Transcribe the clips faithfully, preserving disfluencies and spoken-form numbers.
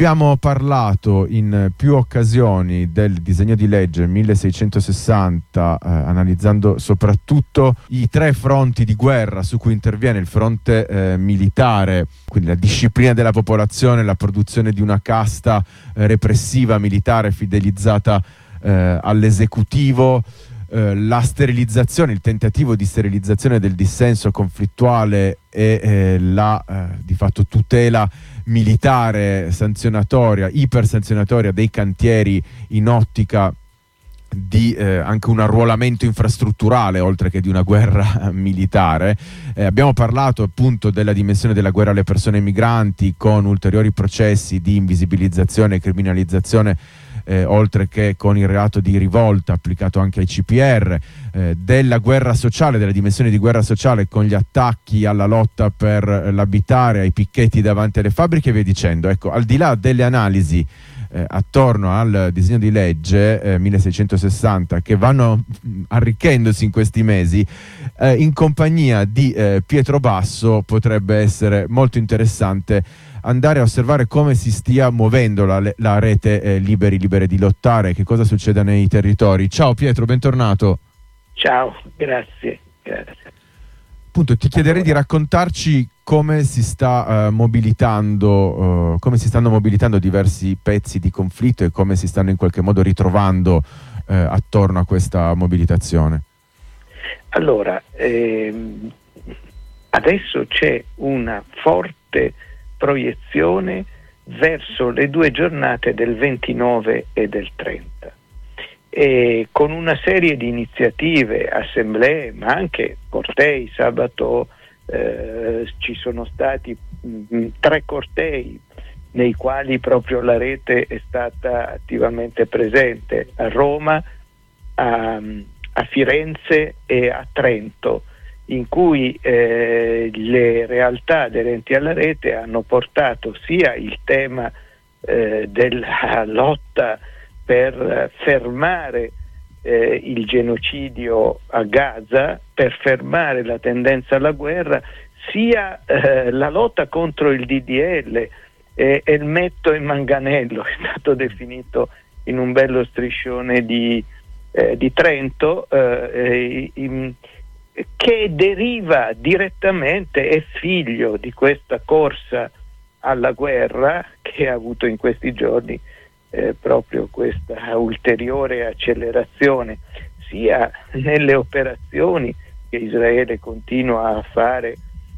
abbiamo parlato in più occasioni del disegno di legge milleseicentosessanta, eh, analizzando soprattutto i tre fronti di guerra su cui interviene il fronte eh, militare, quindi la disciplina della popolazione, la produzione di una casta eh, repressiva militare fidelizzata eh, all'esecutivo, eh, la sterilizzazione, il tentativo di sterilizzazione del dissenso conflittuale e eh, la eh, di fatto tutela militare sanzionatoria, ipersanzionatoria dei cantieri in ottica di eh, anche un arruolamento infrastrutturale oltre che di una guerra militare. Eh, abbiamo parlato appunto della dimensione della guerra alle persone migranti con ulteriori processi di invisibilizzazione e criminalizzazione, eh, oltre che con il reato di rivolta applicato anche ai C P R, eh, della guerra sociale, della dimensione di guerra sociale con gli attacchi alla lotta per l'abitare, ai picchetti davanti alle fabbriche e via dicendo. Ecco, al di là delle analisi Eh, attorno al disegno di legge eh, milleseicentosessanta che vanno mh, arricchendosi in questi mesi, eh, in compagnia di eh, Pietro Basso potrebbe essere molto interessante andare a osservare come si stia muovendo la, la rete eh, Liberi Libere di Lottare, che cosa succede nei territori. Ciao Pietro, bentornato. Ciao, grazie, grazie. Appunto, ti chiederei di raccontarci come si sta uh, mobilitando, uh, come si stanno mobilitando diversi pezzi di conflitto e come si stanno in qualche modo ritrovando uh, attorno a questa mobilitazione. Allora, ehm, adesso c'è una forte proiezione verso le due giornate del ventinove e del trenta. E con una serie di iniziative, assemblee, ma anche cortei. Sabato eh, ci sono stati mh, tre cortei nei quali proprio la rete è stata attivamente presente, a Roma, a, a Firenze e a Trento, in cui eh, le realtà aderenti alla rete hanno portato sia il tema eh, della lotta per fermare eh, il genocidio a Gaza, per fermare la tendenza alla guerra, sia eh, la lotta contro il D D L, eh, Elmetto e Manganello, è stato definito in un bello striscione di, eh, di Trento, eh, in, che deriva direttamente, è figlio di questa corsa alla guerra che ha avuto in questi giorni Eh, proprio questa ulteriore accelerazione sia nelle operazioni che Israele continua a fare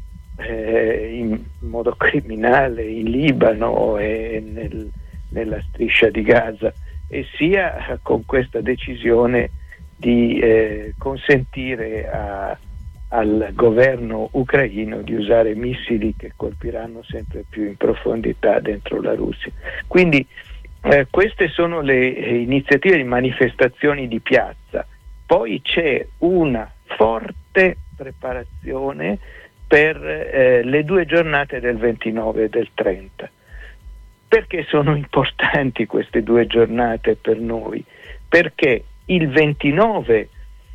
eh, in modo criminale in Libano e nel, nella striscia di Gaza, e sia con questa decisione di eh, consentire a, al governo ucraino di usare missili che colpiranno sempre più in profondità dentro la Russia. Quindi Eh, queste sono le eh, iniziative di manifestazioni di piazza. Poi c'è una forte preparazione per eh, le due giornate del ventinove e del trenta. Perché sono importanti queste due giornate per noi? Perché il ventinove,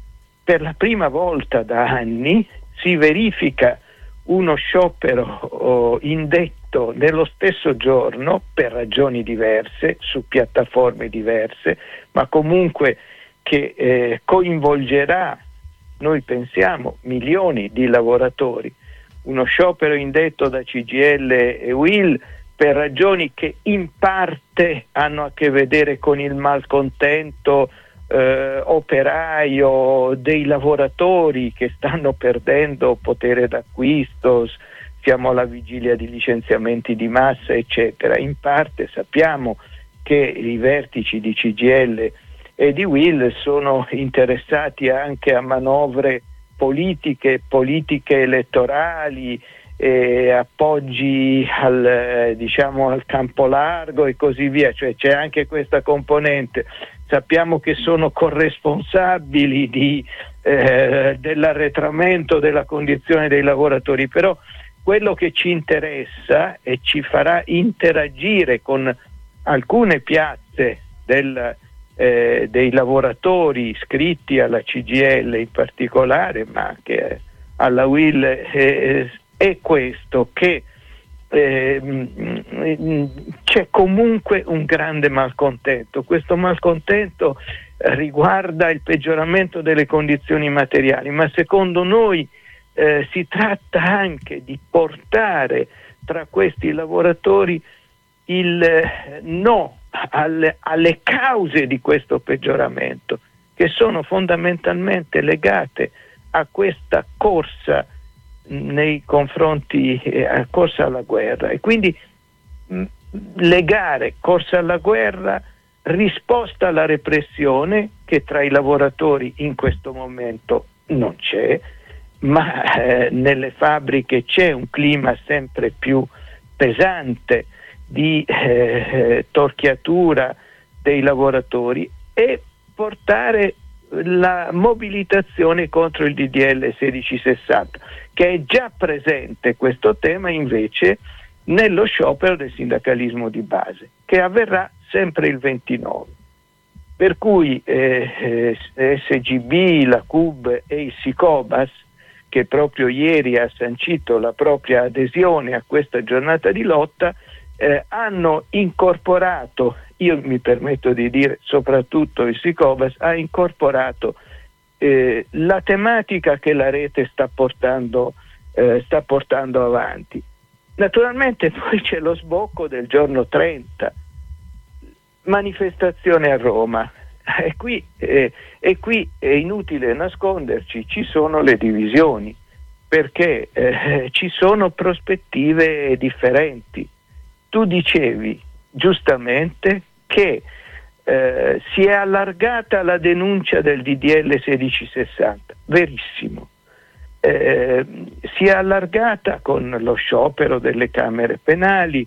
per la prima volta da anni, si verifica uno sciopero oh, indetto nello stesso giorno per ragioni diverse, su piattaforme diverse, ma comunque che eh, coinvolgerà, noi pensiamo, milioni di lavoratori. Uno sciopero indetto da C G I L e U I L per ragioni che in parte hanno a che vedere con il malcontento Eh, operaio dei lavoratori che stanno perdendo potere d'acquisto, siamo alla vigilia di licenziamenti di massa, eccetera. In parte sappiamo che i vertici di C G I L e di U I L sono interessati anche a manovre politiche, politiche elettorali, eh, appoggi al, diciamo, al campo largo e così via, cioè c'è anche questa componente. Sappiamo che sono corresponsabili di, eh, dell'arretramento della condizione dei lavoratori, però quello che ci interessa e ci farà interagire con alcune piazze del, eh, dei lavoratori iscritti alla C G I L in particolare, ma anche alla U I L, eh, è questo, che eh, c'è comunque un grande malcontento. Questo malcontento riguarda il peggioramento delle condizioni materiali, ma secondo noi eh, si tratta anche di portare tra questi lavoratori il eh, no alle, alle cause di questo peggioramento, che sono fondamentalmente legate a questa corsa nei confronti, eh, a corsa alla guerra, e quindi mh, legare corsa alla guerra, risposta alla repressione, che tra i lavoratori in questo momento non c'è, ma eh, nelle fabbriche c'è un clima sempre più pesante di eh, torchiatura dei lavoratori, e portare la mobilitazione contro il D D L sedicisessanta, che è già presente questo tema invece nello sciopero del sindacalismo di base, che avverrà sempre il ventinove. Per cui eh, eh, S G B, la C U B e il Sicobas, che proprio ieri ha sancito la propria adesione a questa giornata di lotta, eh, hanno incorporato, io mi permetto di dire soprattutto il Sicobas, ha incorporato eh, la tematica che la rete sta portando, eh, sta portando avanti. Naturalmente poi c'è lo sbocco del giorno trenta, manifestazione a Roma, e qui, eh, e qui è inutile nasconderci, ci sono le divisioni, perché eh, ci sono prospettive differenti. Tu dicevi giustamente che eh, si è allargata la denuncia del D D L sedicisessanta, verissimo. Eh, si è allargata con lo sciopero delle camere penali,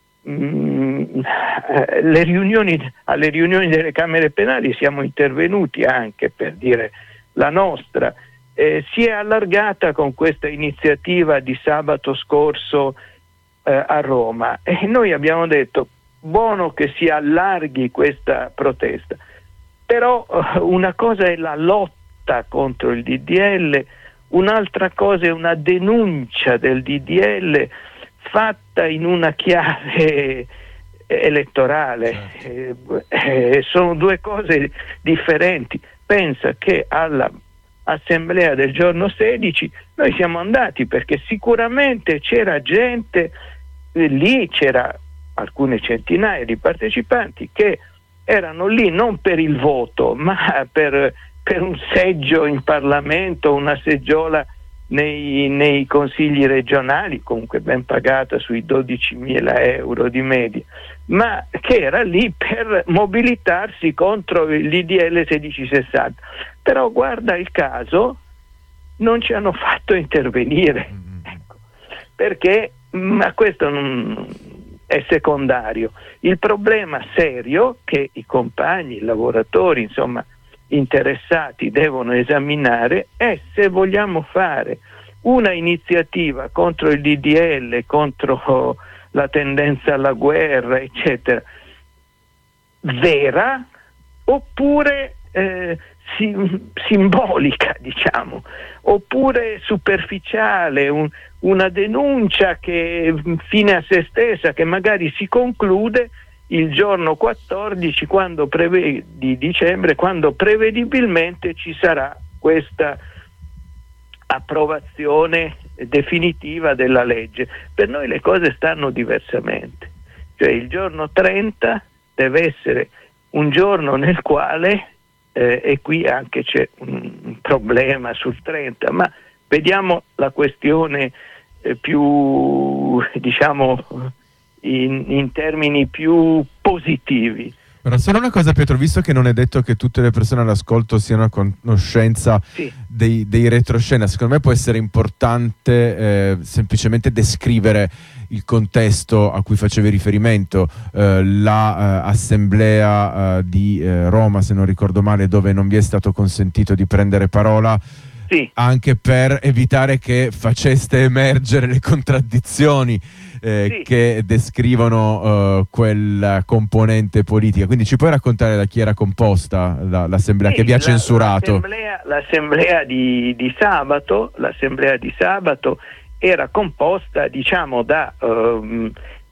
mh, le riunioni, alle riunioni delle camere penali siamo intervenuti anche per dire la nostra, eh, si è allargata con questa iniziativa di sabato scorso eh, a Roma, e noi abbiamo detto buono che si allarghi questa protesta, però eh, una cosa è la lotta contro il D D L, un'altra cosa è una denuncia del D D L fatta in una chiave elettorale. Certo. Eh, eh, sono due cose differenti. Pensa che alla assemblea del giorno sedici noi siamo andati perché sicuramente c'era gente, eh, lì c'era alcune centinaia di partecipanti che erano lì non per il voto, ma per per un seggio in Parlamento, una seggiola nei, nei consigli regionali, comunque ben pagata sui dodicimila euro di media, ma che era lì per mobilitarsi contro il D D L sedicisessanta. Però guarda il caso, non ci hanno fatto intervenire, ecco, perché ma questo non è secondario. Il problema serio che i compagni, i lavoratori, insomma, interessati devono esaminare è se vogliamo fare una iniziativa contro il D D L, contro la tendenza alla guerra, eccetera, vera, oppure eh, sim- simbolica, diciamo, oppure superficiale, un, una denuncia che fine a se stessa, che magari si conclude il giorno quattordici, quando preve- di dicembre, quando prevedibilmente ci sarà questa approvazione definitiva della legge. Per noi le cose stanno diversamente, cioè il giorno trenta deve essere un giorno nel quale, eh, e qui anche c'è un, un problema sul trenta, ma vediamo la questione eh, più, diciamo, In, in termini più positivi. Ora, solo una cosa, Pietro, visto che non è detto che tutte le persone all'ascolto siano a conoscenza sì. dei, dei retroscena, secondo me può essere importante eh, semplicemente descrivere il contesto a cui facevi riferimento, eh, la eh, assemblea eh, di eh, Roma, se non ricordo male, dove non vi è stato consentito di prendere parola. Sì. Anche per evitare che faceste emergere le contraddizioni eh, sì. che descrivono uh, quella componente politica. Quindi ci puoi raccontare da chi era composta la, l'assemblea sì, che vi ha la, censurato? L'assemblea, l'assemblea di, di sabato, l'assemblea di sabato era composta, diciamo, da um,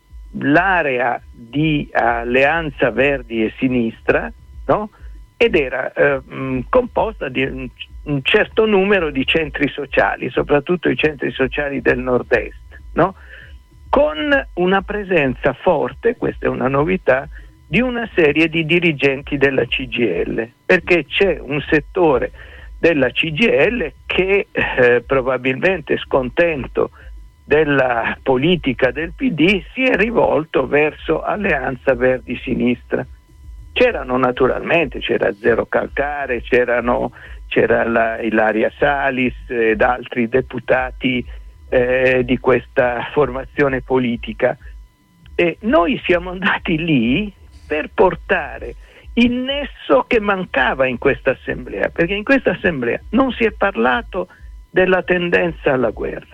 l'area di Alleanza Verdi e Sinistra, no? Ed era um, composta di un, un certo numero di centri sociali, soprattutto i centri sociali del nord-est, no? Con una presenza forte, questa è una novità, di una serie di dirigenti della C G I L, perché c'è un settore della C G I L che eh, probabilmente scontento della politica del P D si è rivolto verso Alleanza Verdi Sinistra. C'erano naturalmente, c'era Zero Calcare, c'erano, c'era la Ilaria Salis ed altri deputati eh, di questa formazione politica, e noi siamo andati lì per portare il nesso che mancava in questa assemblea, perché in questa assemblea non si è parlato della tendenza alla guerra,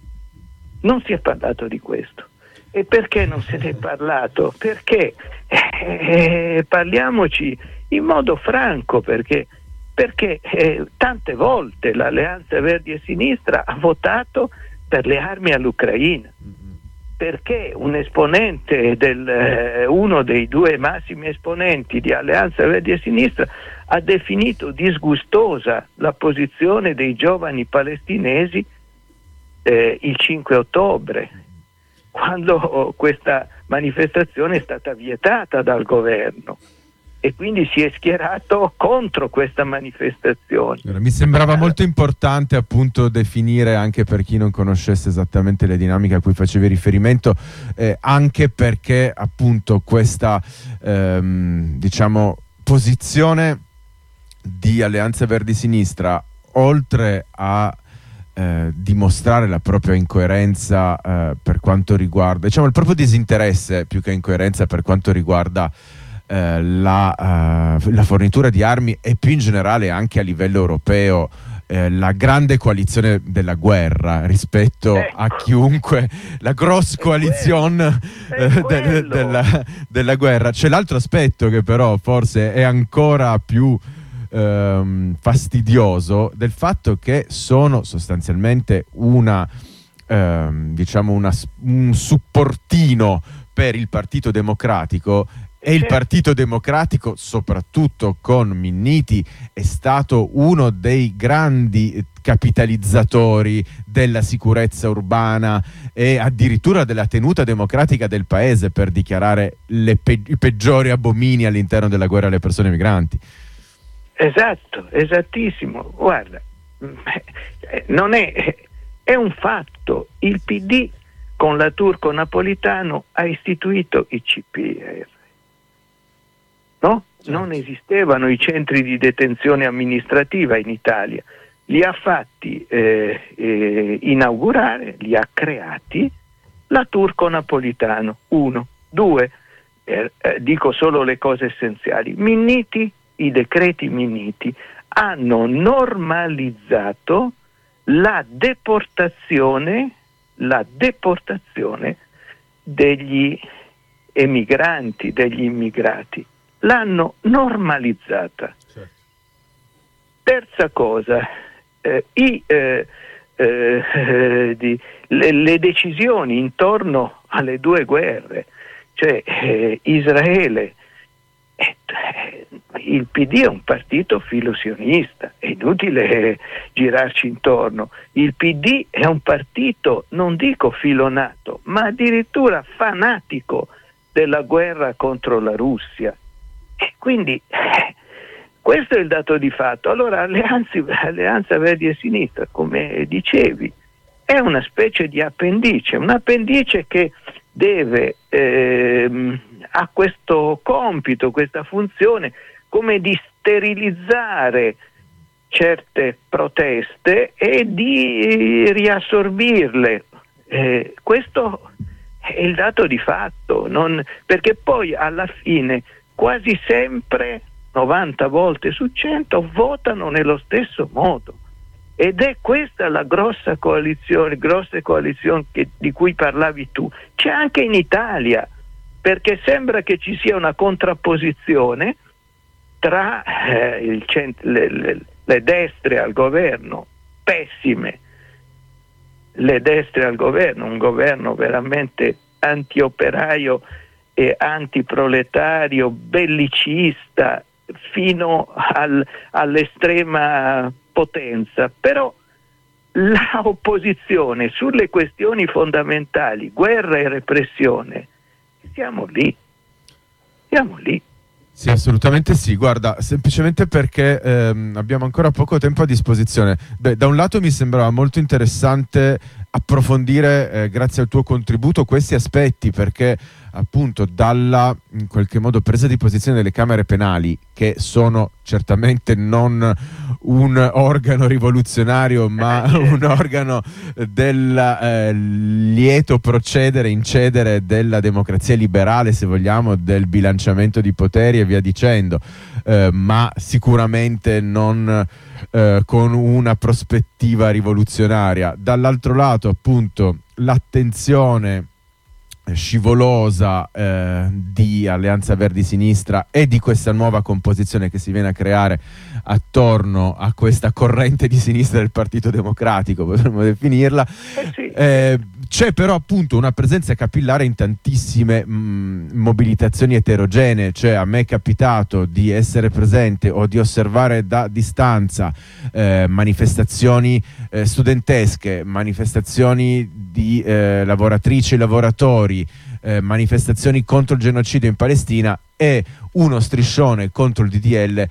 non si è parlato di questo. E perché non se ne è parlato? Perché eh, parliamoci in modo franco, perché, perché eh, tante volte l'Alleanza Verdi e Sinistra ha votato per le armi all'Ucraina, perché un esponente del eh, uno dei due massimi esponenti di Alleanza Verdi e Sinistra ha definito disgustosa la posizione dei giovani palestinesi eh, il cinque ottobre, quando questa manifestazione è stata vietata dal governo, e quindi si è schierato contro questa manifestazione. Mi sembrava molto importante appunto definire, anche per chi non conoscesse esattamente le dinamiche a cui facevi riferimento, eh, anche perché appunto questa ehm, diciamo posizione di Alleanza Verdi Sinistra, oltre a Eh, dimostrare la propria incoerenza eh, per quanto riguarda, diciamo, il proprio disinteresse più che incoerenza per quanto riguarda eh, la, uh, la fornitura di armi, e più in generale anche a livello europeo eh, la grande coalizione della guerra rispetto ecco. a chiunque, la gross coalizione eh, de- della, della guerra. C'è l'altro aspetto che però forse è ancora più Ehm, fastidioso, del fatto che sono sostanzialmente una ehm, diciamo una, un supportino per il Partito Democratico, e il Partito Democratico, soprattutto con Minniti, è stato uno dei grandi capitalizzatori della sicurezza urbana e addirittura della tenuta democratica del paese, per dichiarare le pe- i peggiori abomini all'interno della guerra alle persone migranti. Esatto, esattissimo. Guarda, non è, è un fatto. Il P D con la Turco-Napolitano ha istituito i C P R, no? Certo. Non esistevano i centri di detenzione amministrativa in Italia. Li ha fatti eh, eh, inaugurare, li ha creati la Turco-Napolitano. Uno. Due, eh, eh, dico solo le cose essenziali. Minniti, i decreti Minniti hanno normalizzato la deportazione, la deportazione degli emigranti, degli immigrati. L'hanno normalizzata. Certo. Terza cosa, eh, i, eh, eh, di, le, le decisioni intorno alle due guerre, cioè eh, Israele, il P D è un partito filosionista, è inutile girarci intorno. Il P D è un partito, non dico filonato, ma addirittura fanatico della guerra contro la Russia. E quindi eh, questo è il dato di fatto. Allora Alleanza, Alleanza Verdi e Sinistra, come dicevi, è una specie di appendice, un appendice che deve ehm, ha questo compito, questa funzione, come di sterilizzare certe proteste e di riassorbirle. Eh, questo è il dato di fatto, non, perché poi alla fine quasi sempre, novanta volte su cento, votano nello stesso modo. Ed è questa la grossa coalizione, grosse coalizioni che, di cui parlavi tu. C'è anche in Italia, perché sembra che ci sia una contrapposizione tra eh, il cent- le, le, le destre al governo, pessime, le destre al governo, un governo veramente antioperaio e antiproletario, bellicista fino al, all'estrema potenza, però la opposizione sulle questioni fondamentali, guerra e repressione, siamo lì, siamo lì. Sì, assolutamente sì. Guarda, semplicemente perché ehm, abbiamo ancora poco tempo a disposizione. Beh, da un lato mi sembrava molto interessante approfondire, eh, grazie al tuo contributo, questi aspetti, perché appunto dalla in qualche modo presa di posizione delle camere penali, che sono certamente non un organo rivoluzionario ma un organo del eh, lieto procedere, incedere della democrazia liberale, se vogliamo, del bilanciamento di poteri e via dicendo, eh, ma sicuramente non eh, con una prospettiva rivoluzionaria. Dall'altro lato appunto l'attenzione scivolosa eh, di Alleanza Verdi Sinistra e di questa nuova composizione che si viene a creare attorno a questa corrente di sinistra del Partito Democratico, potremmo definirla. Eh sì. eh, c'è però appunto una presenza capillare in tantissime mh, mobilitazioni eterogenee, cioè a me è capitato di essere presente o di osservare da distanza eh, manifestazioni eh, studentesche, manifestazioni di eh, lavoratrici e lavoratori, eh, manifestazioni contro il genocidio in Palestina, e uno striscione contro il D D L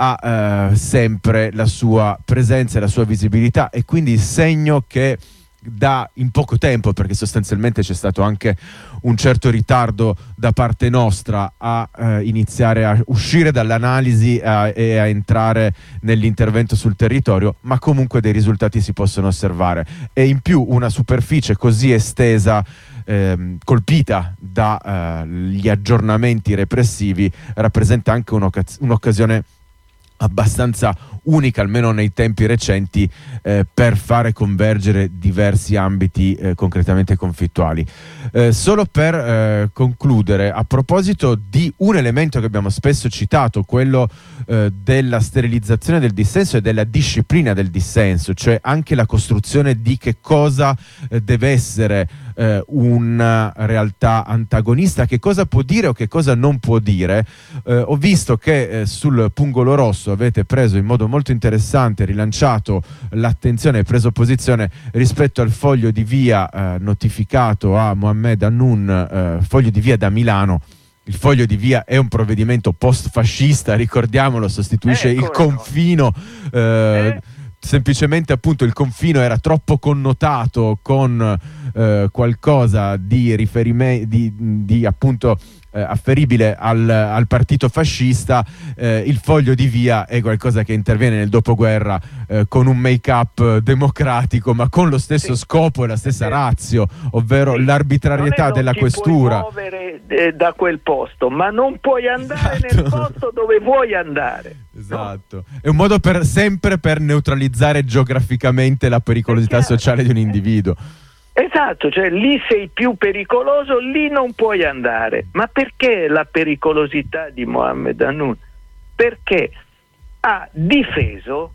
ha eh, sempre la sua presenza e la sua visibilità, e quindi il segno che da in poco tempo, perché sostanzialmente c'è stato anche un certo ritardo da parte nostra a eh, iniziare a uscire dall'analisi a, e a entrare nell'intervento sul territorio, ma comunque dei risultati si possono osservare, e in più una superficie così estesa ehm, colpita dagli eh, aggiornamenti repressivi rappresenta anche un'occas- un'occasione abbastanza unica, almeno nei tempi recenti, eh, per fare convergere diversi ambiti eh, concretamente conflittuali. Eh, solo per eh, concludere, a proposito di un elemento che abbiamo spesso citato, quello eh, della sterilizzazione del dissenso e della disciplina del dissenso, cioè anche la costruzione di che cosa eh, deve essere eh, una realtà antagonista, che cosa può dire o che cosa non può dire. Eh, ho visto che eh, sul pungolo rosso avete preso in modo molto interessante, rilanciato l'attenzione e preso posizione rispetto al foglio di via eh, notificato a Mohammed Hannoun, eh, foglio di via da Milano. Il foglio di via è un provvedimento post-fascista, ricordiamolo, sostituisce eh, il confino. Eh, eh? Semplicemente appunto il confino era troppo connotato con eh, qualcosa di riferimento, di, di appunto eh, afferibile al, al partito fascista. Eh, il foglio di via è qualcosa che interviene nel dopoguerra eh, con un make-up democratico, ma con lo stesso sì. scopo e la stessa sì. ratio, ovvero sì. l'arbitrarietà non della questura. Non ti puoi muovere eh, da quel posto, ma non puoi andare esatto. nel posto dove vuoi andare. Esatto, no? È un modo per sempre per neutralizzare geograficamente la pericolosità sociale di un individuo. Esatto, cioè lì sei più pericoloso, lì non puoi andare. Ma perché la pericolosità di Mohammed Hannoun? Perché ha difeso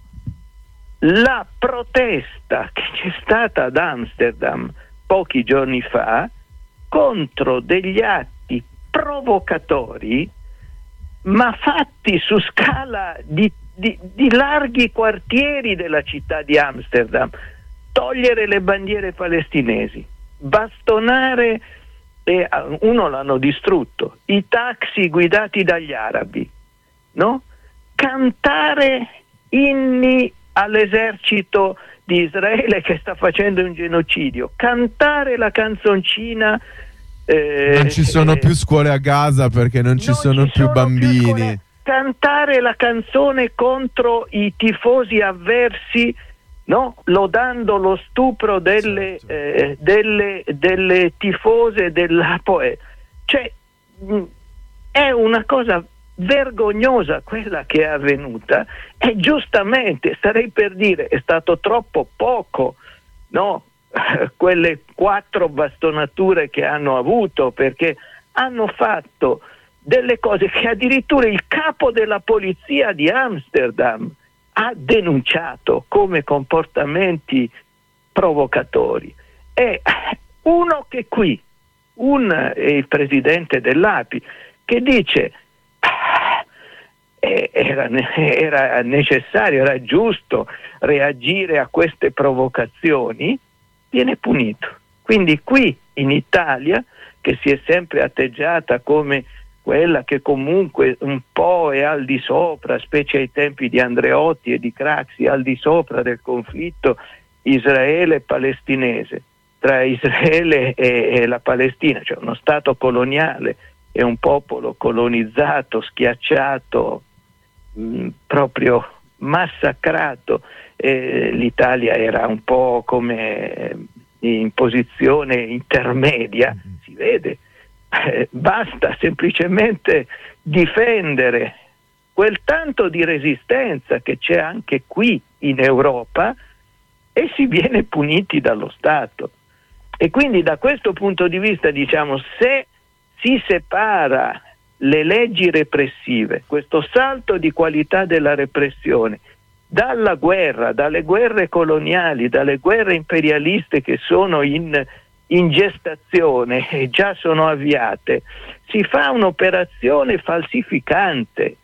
la protesta che c'è stata ad Amsterdam pochi giorni fa contro degli atti provocatori, ma fatti su scala di, di, di larghi quartieri della città di Amsterdam. Togliere le bandiere palestinesi, bastonare, eh, uno l'hanno distrutto, i taxi guidati dagli arabi, no? Cantare inni all'esercito di Israele che sta facendo un genocidio, cantare la canzoncina. Eh, non ci sono eh, più scuole a Gaza perché non ci non sono ci più sono bambini. Più cantare la canzone contro i tifosi avversi, no? Lodando lo stupro delle, certo. eh, delle, delle tifose della Poe. Cioè mh, è una cosa vergognosa quella che è avvenuta, e giustamente starei per dire è stato troppo poco, no? Quelle quattro bastonature che hanno avuto, perché hanno fatto delle cose che addirittura il capo della polizia di Amsterdam ha denunciato come comportamenti provocatori. E uno che qui, un è il presidente dell'A P I, che dice eh, era, era necessario, era giusto reagire a queste provocazioni, viene punito. Quindi qui in Italia, che si è sempre atteggiata come quella che comunque un po' è al di sopra, specie ai tempi di Andreotti e di Craxi, al di sopra del conflitto israele-palestinese, tra Israele e, e la Palestina, cioè uno stato coloniale e un popolo colonizzato, schiacciato, mh, proprio massacrato. Eh, L'Italia era un po' come in posizione intermedia, si vede. Eh, basta semplicemente difendere quel tanto di resistenza che c'è anche qui in Europa e si viene puniti dallo Stato. E quindi da questo punto di vista, diciamo, se si separa le leggi repressive, questo salto di qualità della repressione, dalla guerra, dalle guerre coloniali, dalle guerre imperialiste che sono in in gestazione e già sono avviate, si fa un'operazione falsificante,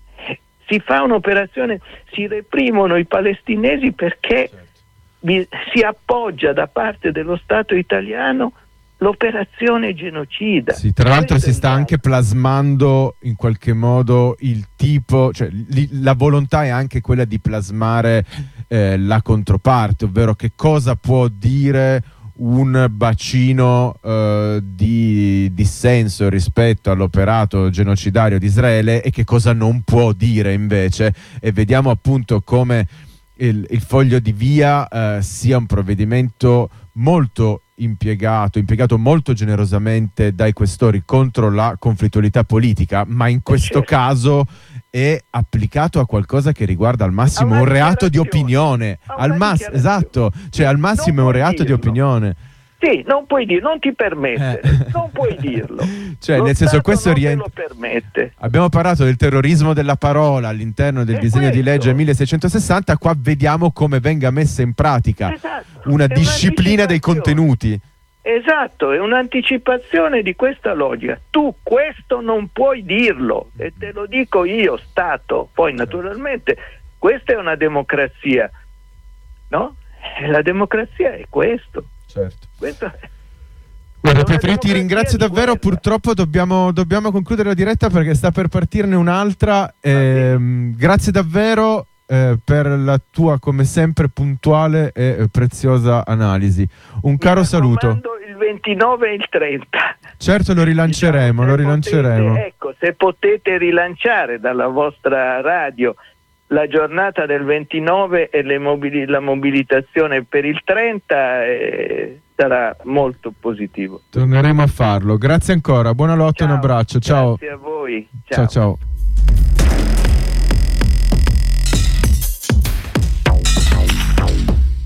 si fa un'operazione, si reprimono i palestinesi perché vi, si appoggia da parte dello Stato italiano l'operazione genocida. Sì, tra l'altro si sta anche plasmando in qualche modo il tipo, cioè li, la volontà è anche quella di plasmare eh, la controparte, ovvero che cosa può dire un bacino eh, di dissenso rispetto all'operato genocidario di Israele e che cosa non può dire invece, e vediamo appunto come il, il foglio di via eh, sia un provvedimento molto impiegato, impiegato molto generosamente dai questori contro la conflittualità politica, ma in questo certo. caso è applicato a qualcosa che riguarda al massimo un reato di opinione, al massimo, esatto, cioè al massimo è un reato dirlo. di opinione. Sì, non puoi dire, non ti permettere, eh. non puoi dirlo. Cioè, Lo nel senso, Stato questo non rientra. te lo permette. Abbiamo parlato del terrorismo della parola all'interno del è disegno questo. di legge milleseicentosessanta, qua vediamo come venga messa in pratica esatto. una è disciplina dei contenuti. Esatto, è un'anticipazione di questa logica. Tu questo non puoi dirlo, e te lo dico io, Stato. Poi naturalmente questa è una democrazia, no? La democrazia è questo. Certo. Questo è... Guarda Pietro, io ti ringrazio davvero, purtroppo dobbiamo, dobbiamo concludere la diretta perché sta per partirne un'altra. Eh, grazie davvero eh, per la tua, come sempre, puntuale e eh, preziosa analisi. Un Mi caro saluto. Il ventinove e il trenta. Certo, lo rilanceremo, diciamo, lo rilanceremo. Potete, ecco, se potete rilanciare dalla vostra radio la giornata del ventinove e le mobili- la mobilitazione per il trenta eh, sarà molto positivo. Torneremo a farlo. Grazie ancora, buona lotta, ciao. Un abbraccio, ciao. Grazie a voi. Ciao ciao. ciao.